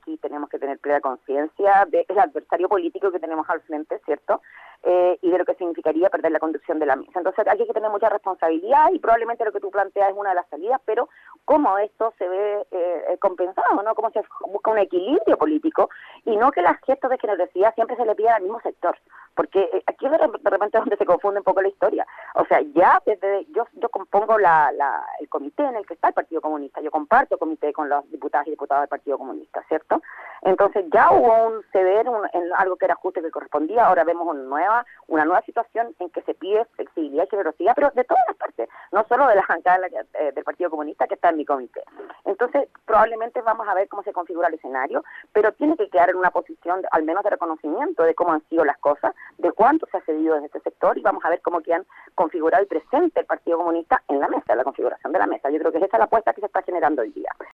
aquí tenemos que tener plena conciencia del adversario político que tenemos al frente, ¿cierto? Y de lo que significaría perder la conducción de la mesa. Entonces aquí hay que tener mucha responsabilidad y probablemente lo que tú planteas es una de las salidas, pero cómo esto se ve compensado, ¿no? Cómo se busca un equilibrio político y no que las gestos de generosidad siempre se le pidan al mismo sector, porque aquí de repente es donde se confunde un poco la historia. O sea, ya desde yo compongo el comité en el que está el Partido Comunista, yo comparto comité con los diputados y diputadas del Partido Comunista, ¿cierto? Entonces ya hubo un ceder en algo que era justo y que correspondía, ahora vemos una nueva situación en que se pide flexibilidad y generosidad, pero de todas las partes, no solo de la bancada del Partido Comunista que está en mi comité. Entonces probablemente vamos a ver cómo se configura el escenario, pero tiene que quedar en una posición al menos de reconocimiento de cómo han sido las cosas, de cuánto se ha cedido desde este sector y vamos a ver cómo quedan configurado y presente el Partido Comunista en la mesa, en la configuración de la mesa. Yo creo que esa es la apuesta que se está generando hoy día.